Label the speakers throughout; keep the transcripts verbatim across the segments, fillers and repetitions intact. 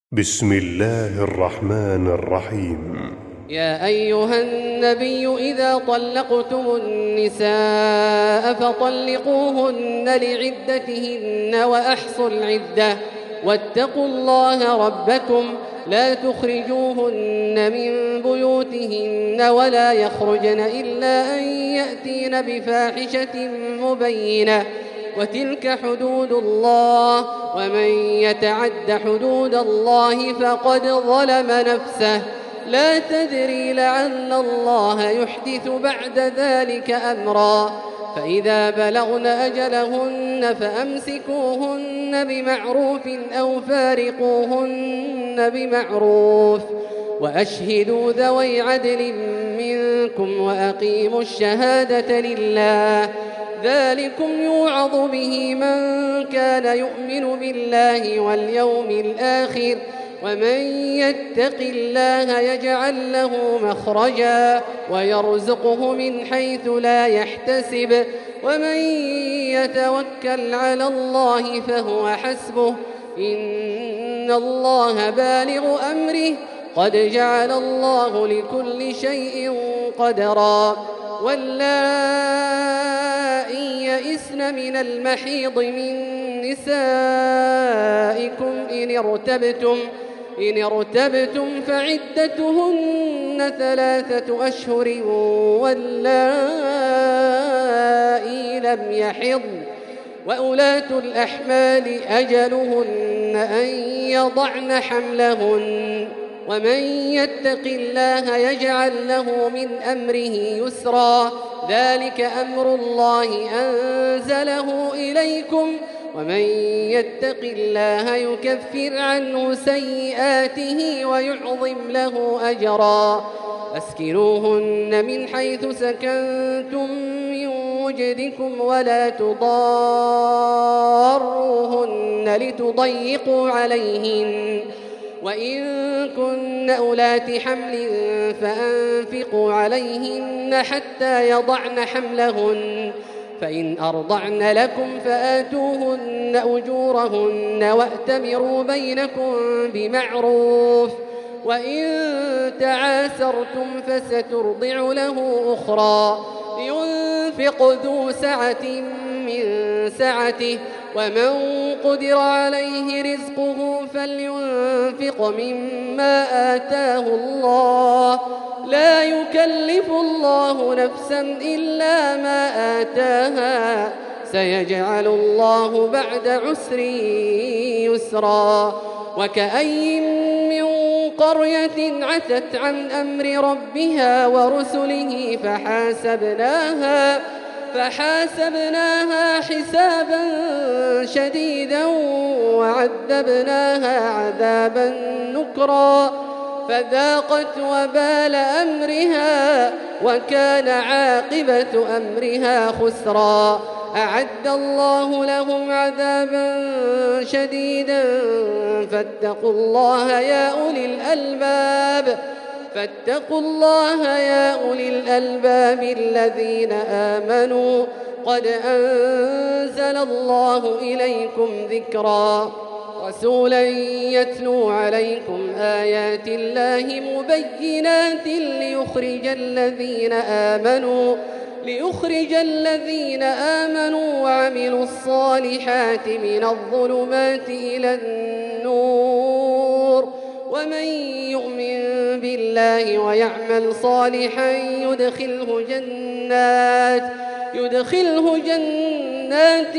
Speaker 1: بسم الله الرحمن الرحيم.
Speaker 2: يا أيها النبي إذا طلقتم النساء فطلقوهن لعدتهن وأحصوا العدة واتقوا الله ربكم لا تخرجوهن من بيوتهن ولا يخرجن إلا أن يأتين بفاحشة مبينة وتلك حدود الله ومن يتعد حدود الله فقد ظلم نفسه لا تدري لعل الله يحدث بعد ذلك أمرا فإذا بلغن أجلهن فأمسكوهن بمعروف أو فارقوهن بمعروف وأشهدوا ذوي عدل منكم وأقيموا الشهادة لله ذلكم يوعظ به من كان يؤمن بالله واليوم الآخر ومن يتق الله يجعل له مخرجا ويرزقه من حيث لا يحتسب ومن يتوكل على الله فهو حسبه إن الله بالغ أمره قد جعل الله لكل شيء قدرا واللائي يئسن من المحيض من نسائكم إن ارتبتم إن ارتبتم فعدتهن ثلاثة أشهر واللائي لم يحضن وأولاة الأحمال أجلهن أن يضعن حملهن ومن يتق الله يجعل له من أمره يسرا ذلك أمر الله أنزله إليكم ومن يتق الله يكفر عنه سيئاته ويعظم له أجرا أسكنوهن من حيث سكنتم من وجدكم ولا تضاروهن لتضيقوا عليهن وإن كن أولات حمل فأنفقوا عليهن حتى يضعن حملهن فإن أرضعن لكم فآتوهن أجورهن وأتمروا بينكم بمعروف وإن تعاسرتم فسترضع له أخرى لينفق ذو سعة من سعته ومن قدر عليه رزقه فلينفق مما آتاه الله لا يكلف الله نفسا إلا ما آتاها سيجعل الله بعد عسر يسرا وكأي من قرية عتت عن أمر ربها ورسله فحاسبناها فحاسبناها حسابا شديدا وعذبناها عذابا نكرا فذاقت وبال أمرها وكان عاقبة أمرها خسرا أعد الله لهم عذابا شديدا فاتقوا الله يا أولي الألباب فاتقوا الله يا أولي الألباب الذين آمنوا قد أنزل الله إليكم ذكرا رسولا يتلو عليكم آيات الله مبينات ليخرج الذين آمنوا ليخرج الذين آمنوا وعملوا الصالحات من الظلمات إلى النور ومن يؤمن بالله ويعمل صالحا يدخله جنات يدخله جنات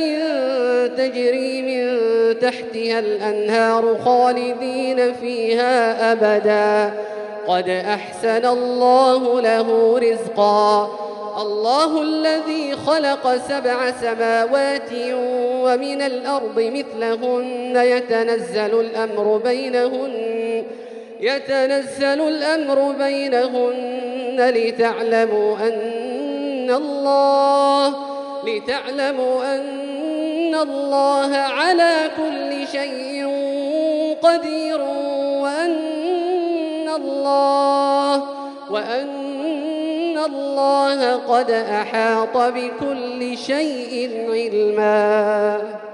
Speaker 2: تجري من تحتها الأنهار خالدين فيها أبدا قد أحسن الله له رزقا الله الذي خلق سبع سماوات ومن الأرض مثلهن يتنزل الأمر بينهن يتنزل الأمر بينهن لتعلموا أن الله لتعلموا أن الله على كل شيء قدير وأن الله وأن الله قد أحاط بكل شيء علما.